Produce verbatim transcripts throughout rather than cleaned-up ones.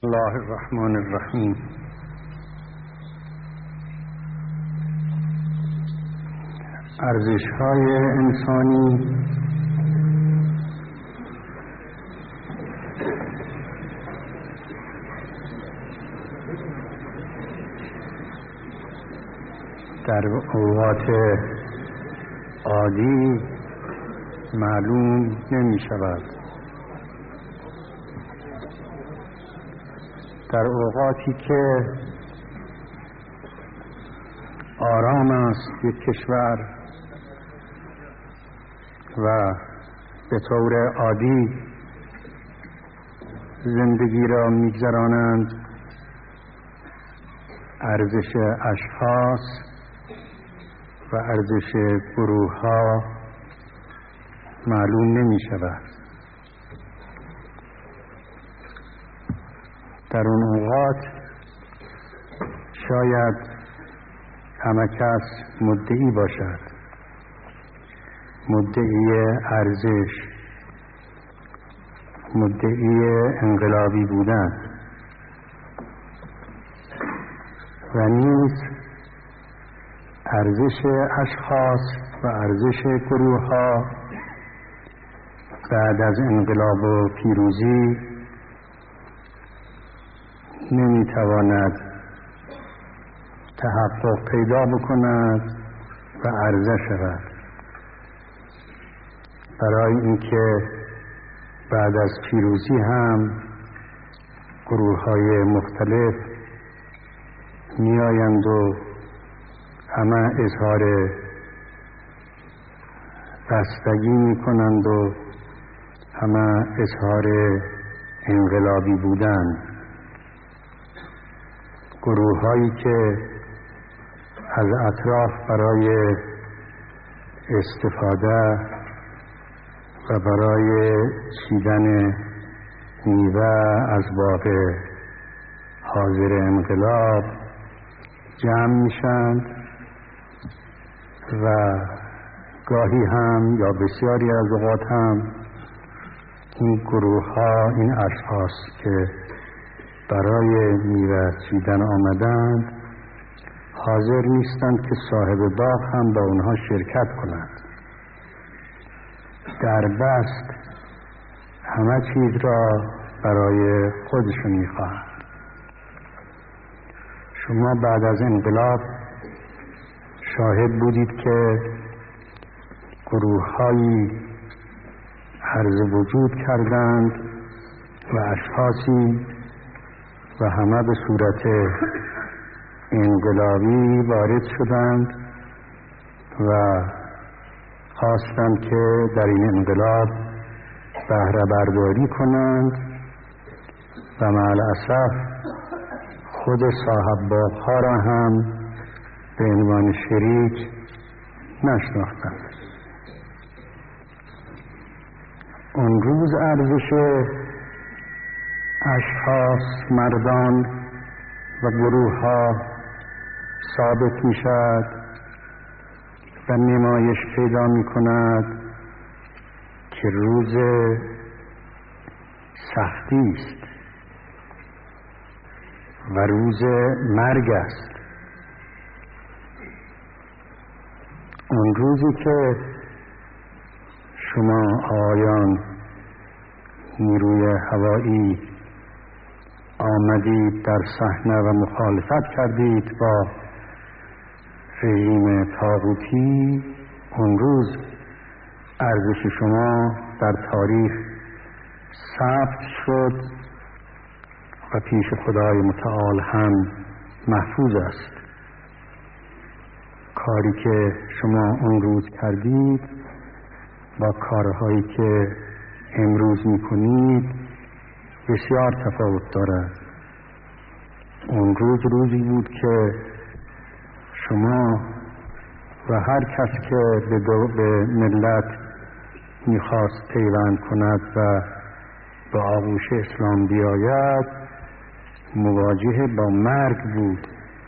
الله الرحمن الرحیم. ارزش‌های انسانی در اوقات عادی معلوم نمی شود. در اوقاتی که آرام است یک کشور و به طور عادی زندگی را می‌گذرانند، ارزش اشخاص و ارزش گروه‌ها معلوم نمی شود. در اون اوقات شاید همه کس مدعی باشد، مدعی ارزش، مدعی انقلابی بودن و نیز ارزش اشخاص و ارزش گروه‌ها بعد از انقلاب و پیروزی نمیتواند تحقق پیدا بکند و عرضه شود، برای اینکه بعد از پیروزی هم گروه‌های مختلف میآیند و همه اظهار بستگی میکنند و همه اظهار انقلابی بودن. گروه‌هایی که از اطراف برای استفاده و برای چیدن میوه از باغ حاضر انقلاب جمع میشند و گاهی هم یا بسیاری از اوقات هم این گروه‌ها، این اشخاص که برای میوه چیدن آمدند حاضر نیستند که صاحب باغ هم با اونها شرکت کنند. در بست همه چیز را برای خودشون میخواهند. شما بعد از انقلاب شاهد بودید که گروه‌هایی عرض وجود کردند و اشخاصی و همه به صورت انقلابی وارد شدند و خواستند که در این انقلاب بهره برداری کنند و مع الاسف خود صاحب باغ‌ها را هم به عنوان شریک نشناختند. اون روز ارزش اشخاص، مردان و گروه‌ها ثابت می‌شود و نمایش پیدا می‌کند که روز سختی است و روز مرگ است. اون روزی که شما آیان نیروی هوایی آمدید در صحنه و مخالفت کردید با رژیم طاغوتی، اون روز ارزش شما در تاریخ ثبت شد و پیش خدای متعال هم محفوظ است. کاری که شما اون روز کردید با کارهایی که امروز میکنید بسیار تفاوت دارد. اون روز روزی بود که شما و هر کس که به, به ملت میخواست پیوند کند و به آغوش اسلام بیاید مواجه با مرگ بود،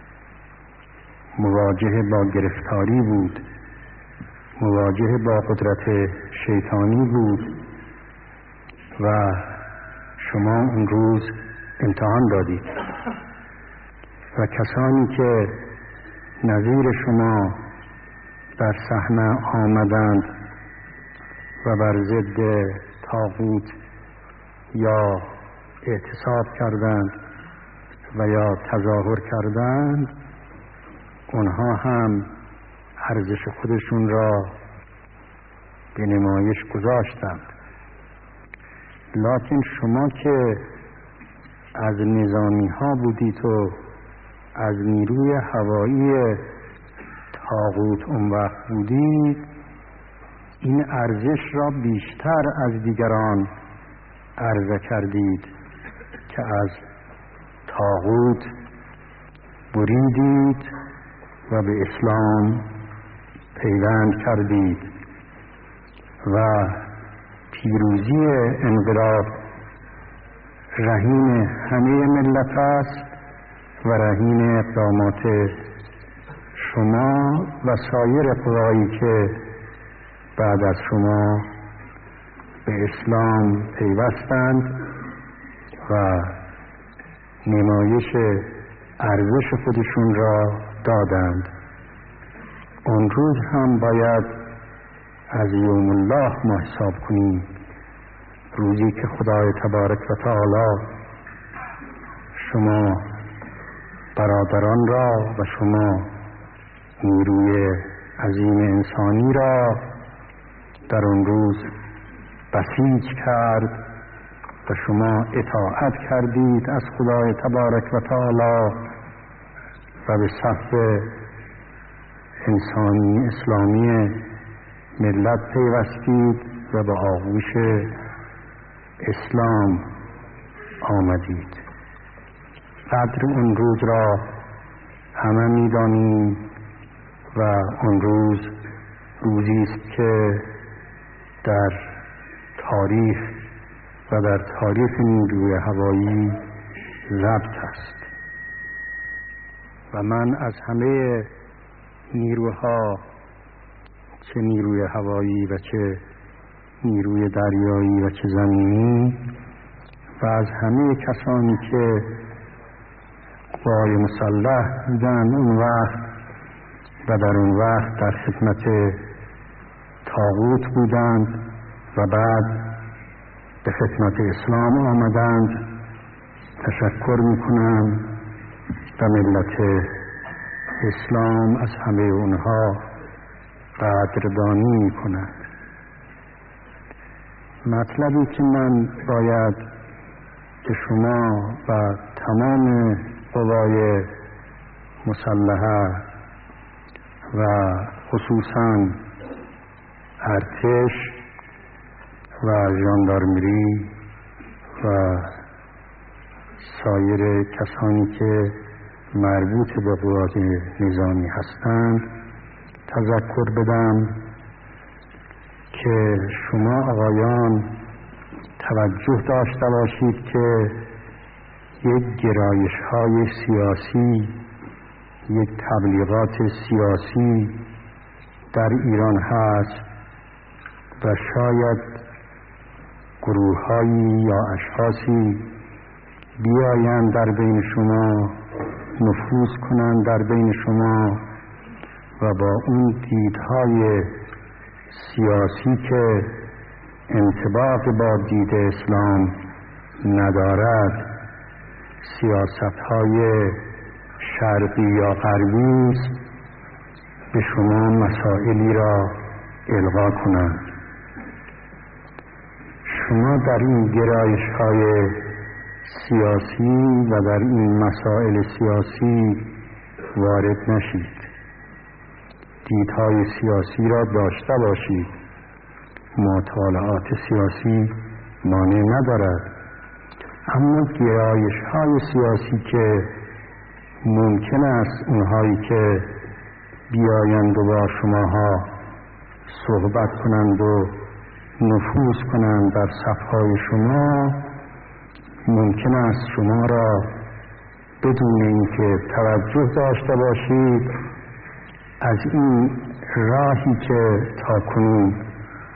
مواجه با گرفتاری بود، مواجه با قدرت شیطانی بود و شما اون روز امتحان دادید و کسانی که نظیر شما در صحنه آمدند و بر ضد طاغوت یا اعتصاب کردند و یا تظاهر کردند، اونها هم ارزش خودشون را به نمایش گذاشتند. لکن شما که از نظامی ها بودید و از نیروی هوایی طاغوت اون وقت بودید، این ارزش را بیشتر از دیگران عرضه کردید که از طاغوت بریدید و به اسلام پیوند کردید و پیروزی انقلاب رهین همه ملت است و رهین اقدامات شما و سایر قوایی که بعد از شما به اسلام پیوستند و نمایش ارزش خودشون را دادند. اون روز هم باید از یوم الله ما حساب کنیم، روزی که خدای تبارک و تعالی شما برادران را و شما نیروی عظیم انسانی را در اون روز بسیج کرد و شما اطاعت کردید از خدای تبارک و تعالی و به صف انسانی اسلامی ملت پیوستید و به آغوش اسلام آمدید. قدر اون روز را همه می‌دانیم و اون روز روزی است که در تاریخ و در تاریخ نیروی هوایی ضبط است و من از همه نیروها، چه نیروی هوایی و چه نیروی دریایی و چه زمینی، و از همه کسانی که قوای مسلح بودند اون وقت و در اون وقت در خدمت طاغوت بودند و بعد به خدمت اسلام آمدند، تشکر میکنم و ملت اسلام از همه اونها قدردانی میکنند. مطلبی که من باید که شما و تمام قوای مسلحه و خصوصاً ارتش و ژاندارمری و سایر کسانی که مربوط به قوات نظامی هستند تذکر بدم که شما آقایان توجه داشته باشید که یک گرایش های سیاسی، یک تبلیغات سیاسی در ایران هست و شاید گروه‌هایی یا اشخاصی بیایند در بین شما، نفوذ کنند در بین شما و با اون دیدهای سیاسی که انطباق با دید اسلام ندارد، سیاست‌های شرقی یا غربی است، به شما مسائلی را القا کنند. شما در این گرایش‌های سیاسی و در این مسائل سیاسی وارد نشید. دیدهای سیاسی را داشته باشید. مطالعات سیاسی مانع ندارد، اما گرایش‌های سیاسی که ممکن است اونهایی که بیایند و با شماها صحبت کنند و نفوذ کنند در صفهای شما، ممکن است شما را بدون اینکه توجه داشته باشید از این راهی که تاکنون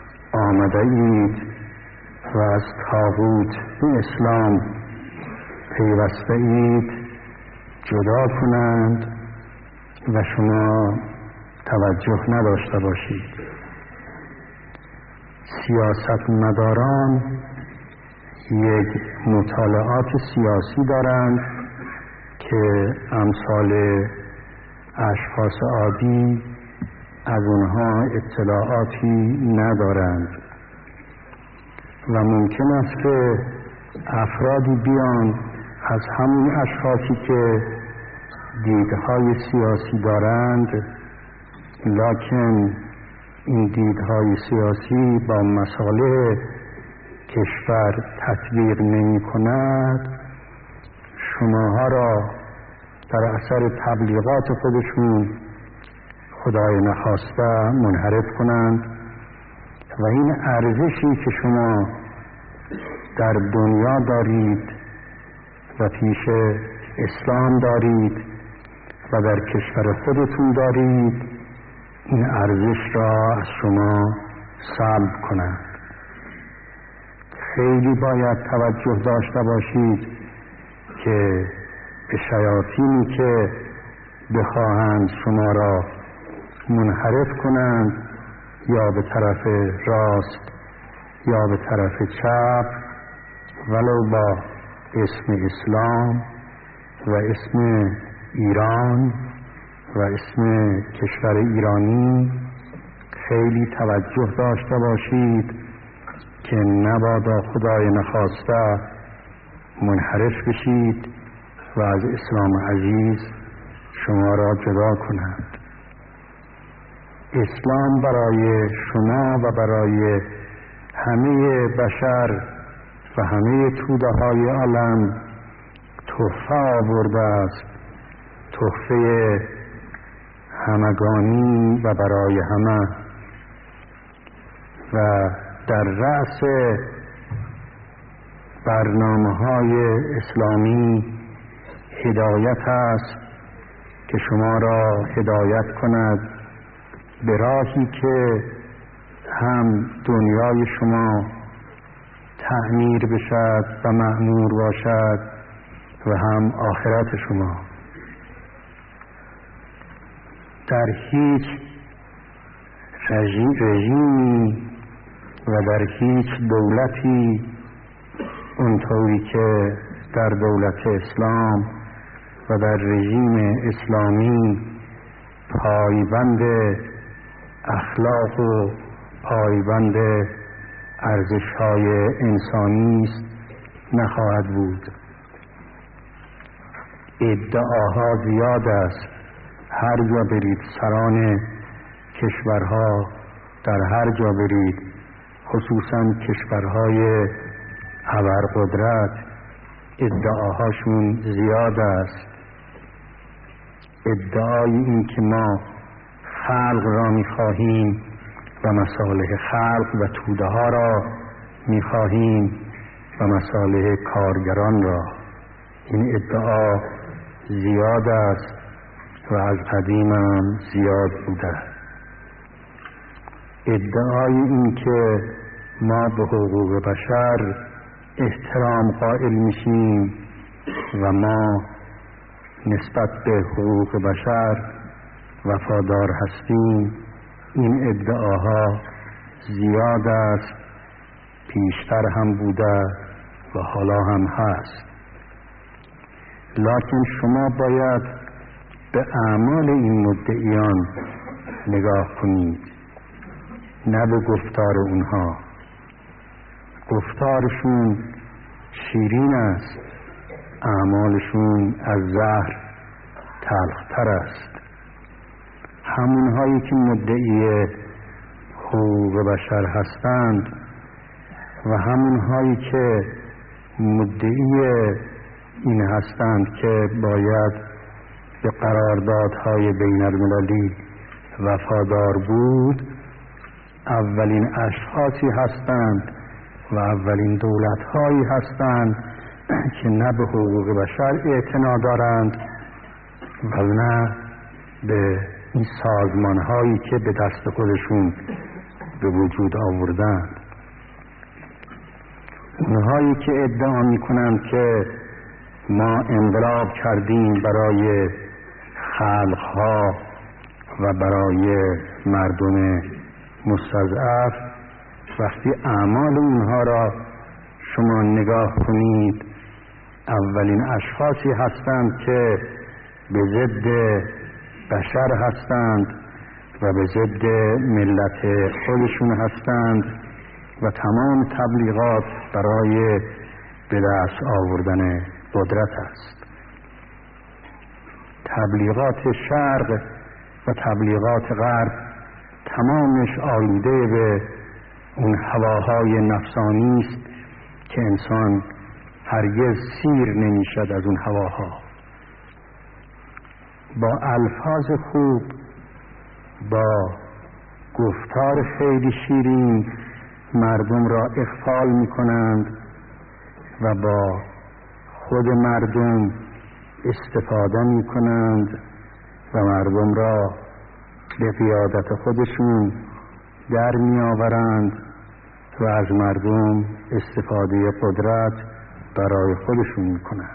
آمده اید و از طاغوت به اسلام پیوسته اید جدا کنند و شما توجه نداشته باشید. سیاستمداران یک مطالعات سیاسی دارند که امثال اشخاص عادی از اونها اطلاعاتی ندارند و ممکن است که افرادی بیان از همون اشخاصی که دیدهای سیاسی دارند، لکن این دیدهای سیاسی با مصالح کشور تطبیق نمی کند، شماها را در اثر تبلیغات خودشون خدای نخواسته منحرف کنند و این ارزشی که شما در دنیا دارید و پیش اسلام دارید و در کشور خودتون دارید، این ارزش را از شما سلب کنند. خیلی باید توجه داشته باشید که به شیاطینی که بخواهند شما را منحرف کنند یا به طرف راست یا به طرف چپ، ولو با اسم اسلام و اسم ایران و اسم کشور ایرانی، خیلی توجه داشته باشید که نبادا خدای نخواسته منحرف بشید و از اسلام عزیز شما را جدا کنند. اسلام برای شما و برای همه بشر و همه توده های عالم تحفه آورده است، تحفه همگانی و برای همه، و در رأس برنامه‌های اسلامی هدایت است که شما را هدایت کند به راهی که هم دنیای شما تعمیر بشد و معمور باشد و هم آخرت شما. در هیچ رژیمی و در هیچ دولتی اونطوری که در دولت اسلام و در رژیم اسلامی پایبند اخلاق و پایبند ارزش‌های انسانی است نخواهد بود. ادعاها زیاد است، هر جا برید سران کشورها، در هر جا برید، خصوصا کشورهای ابرقدرت، ادعاهاشون زیاد است. ادعای این که ما خلق را می‌خواهیم و مصالح خلق و توده ها را می‌خواهیم و مصالح کارگران را، این ادعا زیاد است و از قدیم هم زیاد بوده. ادعای این که ما به حقوق بشر احترام قائل میشیم و ما نسبت به حقوق بشر وفادار هستیم، این ادعاها زیاد است، پیشتر هم بوده و حالا هم هست. لکن شما باید به اعمال این مدعیان نگاه کنید، نه به گفتار اونها. گفتارشون شیرین است، اعمالشون از زهر تلختر است. همونهایی که مدعی حقوق بشر هستند و همونهایی که مدعی این هستند که باید به قراردادهای بین المللی وفادار بود، اولین اشخاصی هستند و اولین دولت‌هایی هستند که نه به حقوق بشر اعتنا دارند و نه به این سازمان‌هایی که به دست خودشون به وجود آوردند. اونهایی که ادعا می‌کنند که ما انقلاب کردیم برای خلقها و برای مردم مستضعف. وقتی اعمال اونها را شما نگاه کنید، اولین اشخاصی هستند که به ضد بشر هستند و به ضد ملت خودشون هستند و تمام تبلیغات برای به دست آوردن قدرت است. تبلیغات شرق و تبلیغات غرب تمامش آلوده به اون هواهای نفسانی است که انسان هرگز سیر نمیشد از اون هواها. با الفاظ خوب، با گفتار خیلی شیرین مردم را اغفال می کنند و با خود مردم استفاده می کنند و مردم را به قیادت خودشون در می آورند و از مردم استفاده قدرت برای خودشون می کنند.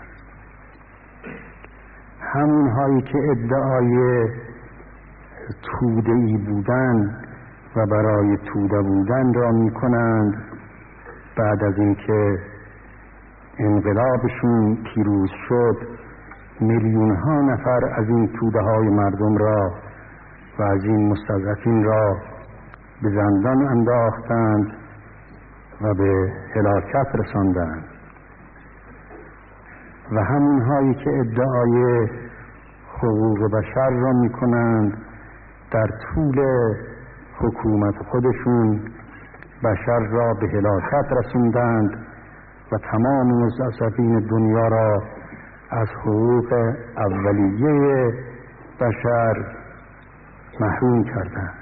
همون هایی که ادعای توده ای بودن و برای توده بودن را می کنند، بعد از اینکه انقلابشون پیروز شد میلیون ها نفر از این توده های مردم را و از این مستضعفین را به زندان انداختند و به هلاکت رساندند. و همون هایی که ادعای حقوق بشر را می کنند در طول حکومت خودشون بشر را به هلاکت رسوندند و تمام مستضعفین دنیا را از حقوق اولیه بشر محروم کردند.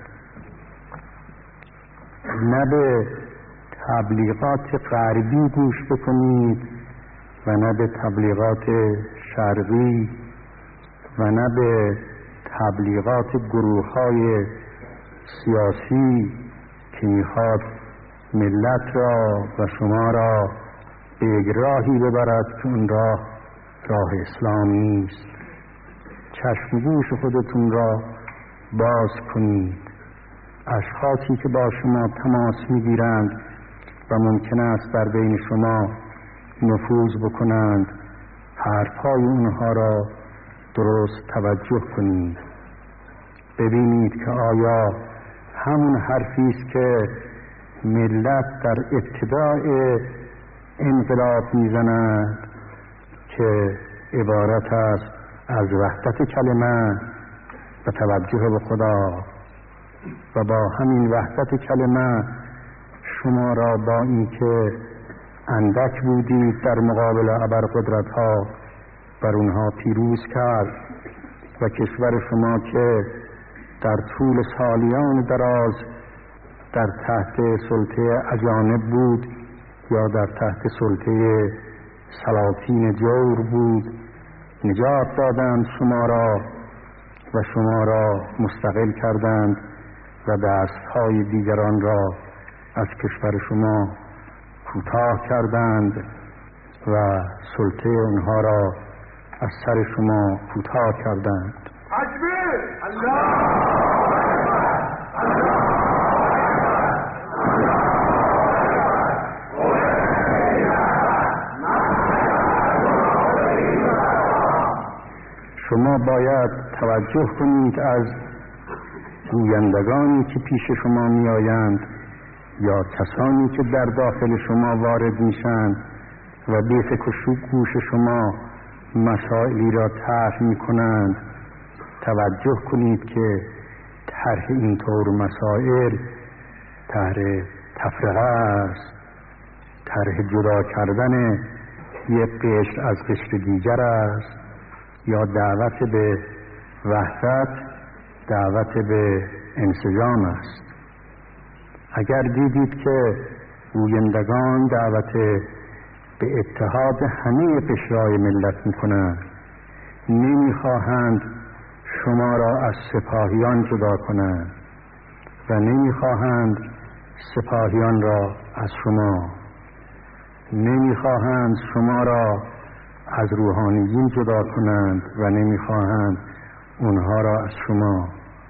نه به تبلیغات غربی گوش بکنید و نه به تبلیغات شرقی و نه به تبلیغات گروه‌های سیاسی که میخواد ملت را و شما را به یک راهی ببرد که اون راه راه اسلام نیست. چشم گوش خودتون را باز کنید. اشخاصی که با شما تماس میگیرند و ممکن است در بین شما نفوذ بکنند، حرفهای اونها را درست توجه کنید. ببینید که آیا همون حرفی است که ملت در ابتدای انقلاب میزنند که عبارت است از وحدت کلمه و توجه به خدا، و با همین وحدت کلمه شما را با اینکه اندک بودید در مقابل ابرقدرت‌ها بر اونها پیروز کرد و کشور شما که در طول سالیان دراز در تحت سلطه اجانب بود یا در تحت سلطه سلاطین جور بود، نجات دادند شما را و شما را مستقل کردند و دستهای دیگران را از کشور شما کوتاه کردند و سلطه اونها را از سر شما کوتاه کردند. تکبیر! الله! شما باید توجه کنید از گویندگانی که پیش شما می آیند یا کسانی که در داخل شما وارد میشن و به فکر و گوش شما مسائلی را طرح می کنند. توجه کنید که طرح اینطور مسائل طرح تفرقه است، طرح جدا کردن یک قشر از قشر دیگر است یا دعوت به وحدت، دعوت به انسجام است. اگر دیدید که گویندگان دعوت به اتحاد همه قشرهای ملت میکنند، نمیخواهند شما را از سپاهیان جدا کنند و نمیخواهند سپاهیان را از شما، نمیخواهند شما را از روحانیین جدا کنند و نمیخواهند اونها را از شما،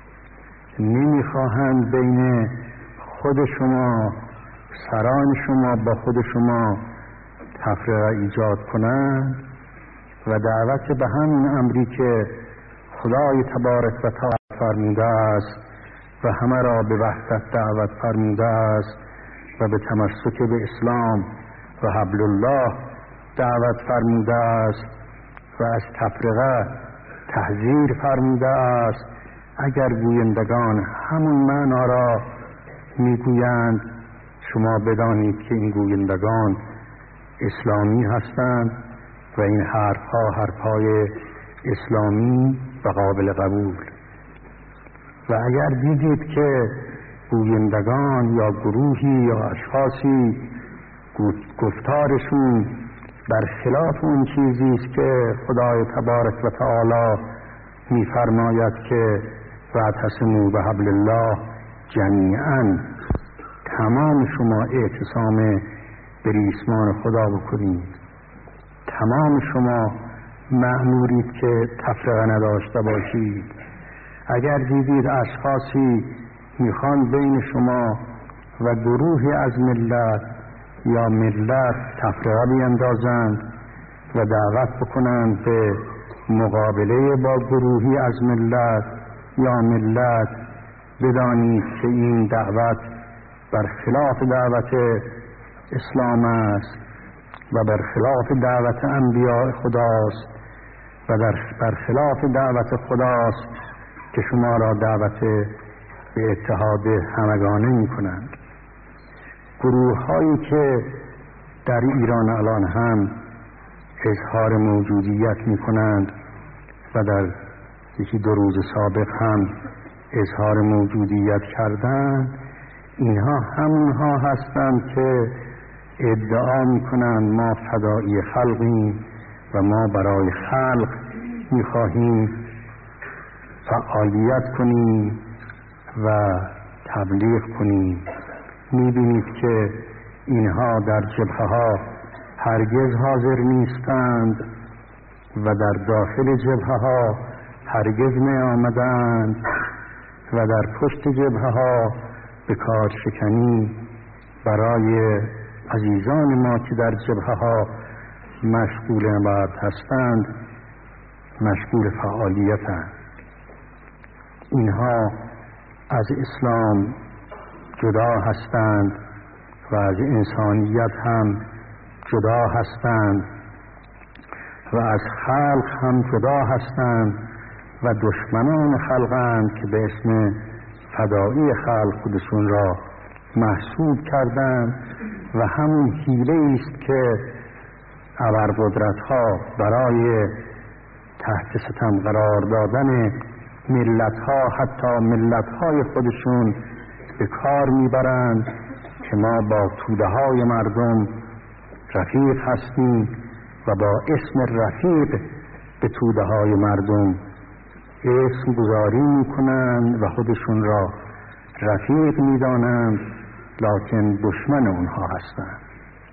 نمیخواهند بین خود شما، سران شما با خود شما تفرقه ایجاد کنند و دعوت به همین امری که خدای تبارک و تعالی فرموده است و همه را به وحدت دعوت فرموده است و به تمسک به اسلام و حبل الله دعوت فرموده است و از تفرقه تحذیر فرموده است. اگر گویندگان همون معنا را میگویند، شما بدانید که این گویندگان اسلامی هستند و این حرفها حرفهای اسلامی و قابل قبول. و اگر دیدید که گویندگان یا گروهی یا اشخاصی گفتارشون بر خلاف اون چیزی است که خدای تبارک و تعالی می‌فرماید که واعتصموا بحبل الله جمیعاً، تمام شما اعتصام به ریسمان خدا بکنید، تمام شما مأمورید که تفرقه نداشته باشید. اگر دیدید اشخاصی میخوان بین شما و گروهی از ملت یا ملت تفرقه بیندازند و دعوت بکنند به مقابله با گروهی از ملت یا ملت، بدانید که این دعوت بر خلاف دعوت اسلام است و بر خلاف دعوت انبیاء خداست و بر خلاف دعوت خداست که شما را دعوت به اتحاد همگانه می کنند. گروه هایی که در ایران الان هم اظهار موجودیت می کنند و در یکی دو روز سابق هم اظهار موجودیت کردند، اینها همونها هستند که ادعا می کنند ما فدایی خلقیم و ما برای خلق می خواهیم فعالیت کنیم و تبلیغ کنیم. می بینید که اینها در جبهه ها هرگز حاضر نیستند و در داخل جبهه ها هرگز می آمدند و در پشت جبهه ها به کار شکنی برای عزیزان ما که در جبهه ها مشغول عبادت هستند مشغول فعالیتند. اینها از اسلام جدا هستند و از انسانیت هم جدا هستند و از خلق هم جدا هستند و دشمنان خلقند که به اسم فدایی خلق خودشون را محسوب کردند و همون حیله است که ابرقدرت ها برای تحت ستم قرار دادن ملت ها، حتی ملت های خودشون به کار میبرند که ما با توده های مردم رفیق هستیم و با اسم رفیق به توده های مردم اسم گذاری میکنند و خودشون را رفیق میدانند، لکن دشمن اونها هستند.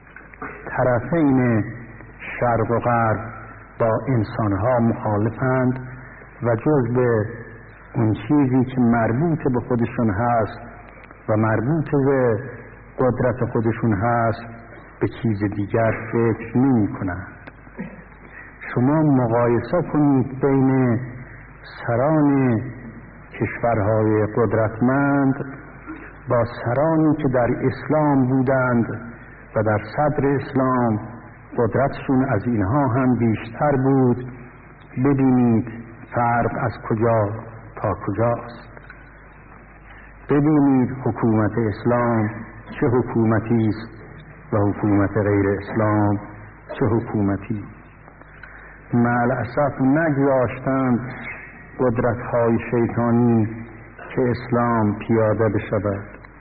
طرفین شرق و غرب با انسانها مخالفند و جز به اون چیزی که مربوط به خودشون هست و مربوط به قدرت خودشون هست به چیز دیگر فکر نمی کنند. شما مقایسه کنید بین سران کشورهای قدرتمند با سرانی که در اسلام بودند و در صدر اسلام قدرتشون از اینها هم بیشتر بود. ببینید فرق از کجا تا کجاست. ببینید حکومت اسلام چه حکومتی است و حکومت غیر اسلام چه حکومتی. معالاسف نگذاشتند قدرت‌های شیطانی که اسلام پیاده بشود،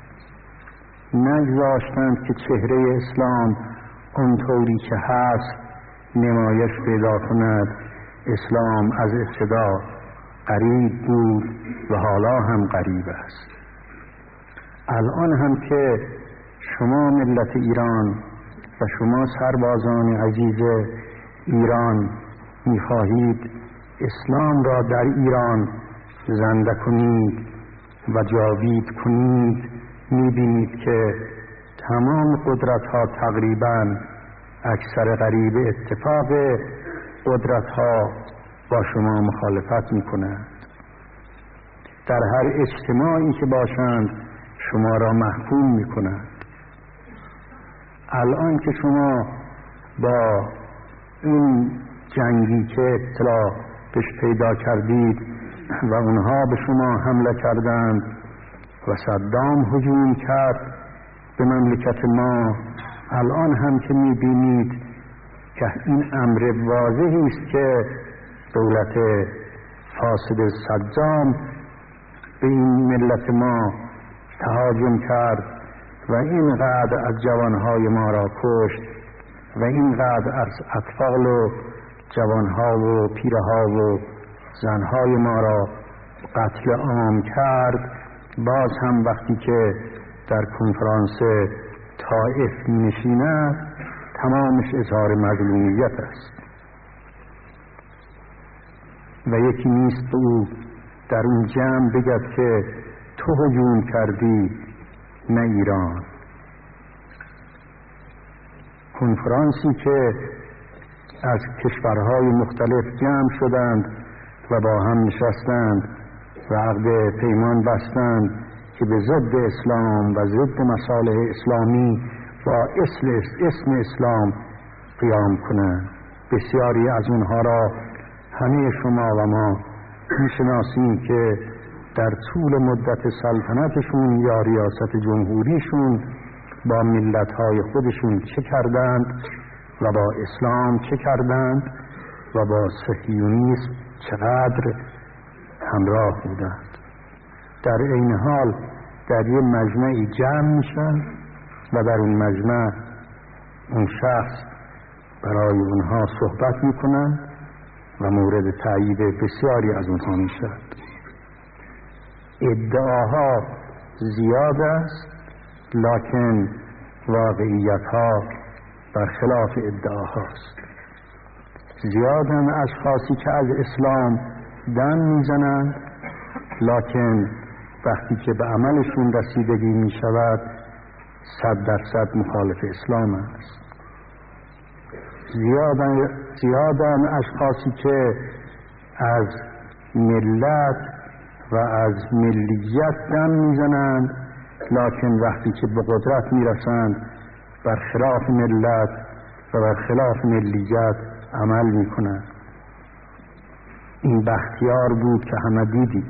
نگذاشتند که چهره اسلام اونطوری که هست نمایش پیدا کند. اسلام از ابتدا غریب بود و حالا هم غریب است. الان هم که شما ملت ایران و شما سربازان عزیز ایران می‌خواهید اسلام را در ایران زنده کنید و جاوید کنید، می‌بینید که تمام قدرت‌ها تقریباً اکثر قریب اتفاق قدرت‌ها با شما مخالفت می‌کنند. در هر اجتماعی که باشند شما را محکوم می‌کنند. الان که شما با این جنگی که اطلاع بهش پیدا کردید و اونها به شما حمله کردند و صدام هجوم کرد به مملکت ما، الان هم که می‌بینید که این امر واضحی است که دولت فاسد صدام به این ملت ما تهاجم کرد و اینقدر از جوانهای ما را کشت و اینقدر از اطفال و جوانها و پیرها و زنهای ما را قتل عام کرد. باز هم وقتی که در کنفرانس طائف نشیند تمامش اظهار مظلومیت است و یکی نیست به او در اون جمع بگد که تو هجوم کردی نه ایران. کنفرانسی که از کشورهای مختلف جمع شدند و با هم نشستند و عقد پیمان بستند که به ضد اسلام و ضد مصالح اسلامی با اسم اسلام قیام کنند. بسیاری از اونها را همه شما و ما میشناسیم که در طول مدت سلطنتشون یا ریاست جمهوریشون با ملت‌های خودشون چه کردند و با اسلام چه کردند و با صهیونیسم چقدر همراه بودند. در این حال در یک مجمعی جمع میشن و در این مجمع اون شخص برای اونها صحبت میکنند و مورد تایید بسیاری از اونها میشد. ادعاها زیاد است لکن واقعیتها برخلاف ادعاهاست. زیادن اشخاصی که از اسلام دم میزنند لکن وقتی که به عملشون رسیدگی میشود صد درصد مخالف اسلام است. زیادن, زیادن اشخاصی که از ملت و از ملیت دم میزنند لکن وقتی که به قدرت میرسند برخلاف ملت و برخلاف ملیت عمل میکنند. این بختیار بود که همه دیدید،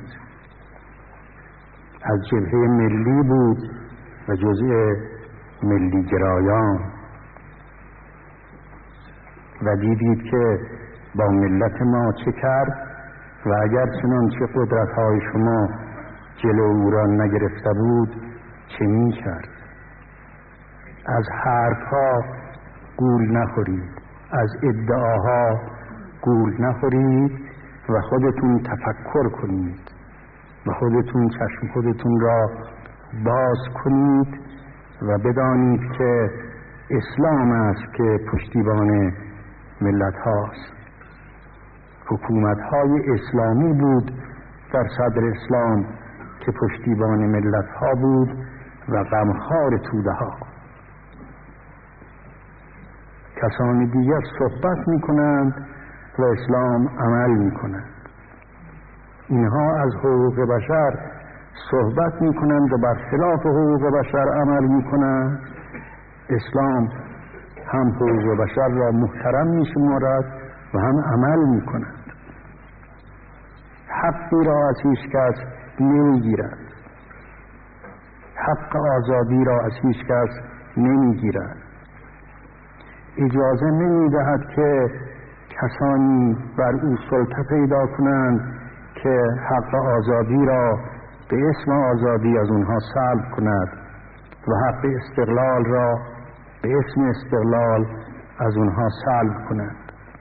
از جبهه ملی بود و جزء ملی گرایان و دیدید که با ملت ما چه کرد و اگر چنانچه قدرت‌های شما جلو او را نگرفته بود چه می کرد. از حرفها گول نخورید، از ادعاها گول نخورید و خودتون تفکر کنید و خودتون چشم خودتون را باز کنید و بدانید که اسلام است که پشتیبان ملت هاست. حکومت های اسلامی بود در صدر اسلام که پشتیبان ملت ها بود و غمخوار توده ها. کسان دیگر صحبت می کنند و اسلام عمل می کنند. اینها از حقوق بشر صحبت می کنند و برخلاف حقوق بشر عمل می کنند. اسلام هم حقوق بشر را محترم می شمارد و هم عمل می کند. حقی را از هیچ کس نمی گیرد، حق آزادی را از هیچ کس نمی گیرد. اجازه نمی دهد که کسانی بر او سلطه پیدا کنند که حق آزادی را به اسم آزادی از اونها سلب کند و حق استقلال را به اسم استقلال از اونها سلب کند.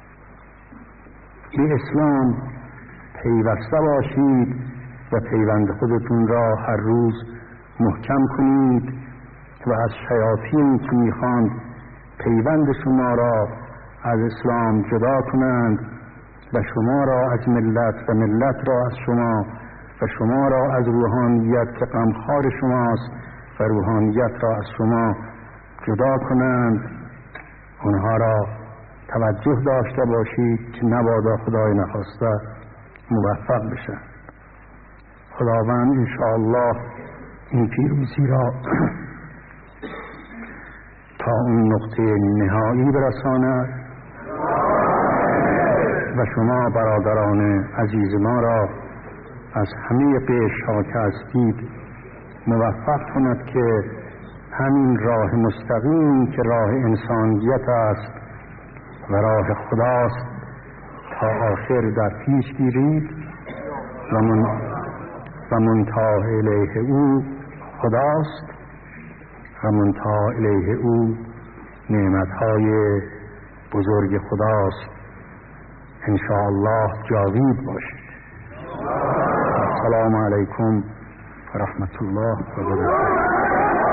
به اسلام پیوسته باشید و پیوند خودتون را هر روز محکم کنید و از شیاطین که میخواند پیوند شما را از اسلام جدا کنند و شما را از ملت و ملت را از شما و شما را از روحانیت که غمخوار شماست و روحانیت را از شما جدا کنند. اونها را توجه داشته باشید که نبادا خدای نخواسته موفق بشن. خداوند انشاءالله این پیروزی را تا اون نقطه نهایی برساند و شما برادران عزیز ما را از همه قشرها که هستید موفق کند که همین راه مستقیم که راه انسانیت است و راه خداست تا آخر در پیش گیرید و من و منتهی الیه او خداست و منتهی الیه او نعمتهای بزرگ خداست. انشاءالله جاوید باشید. السلام علیکم و رحمت الله و برکاته.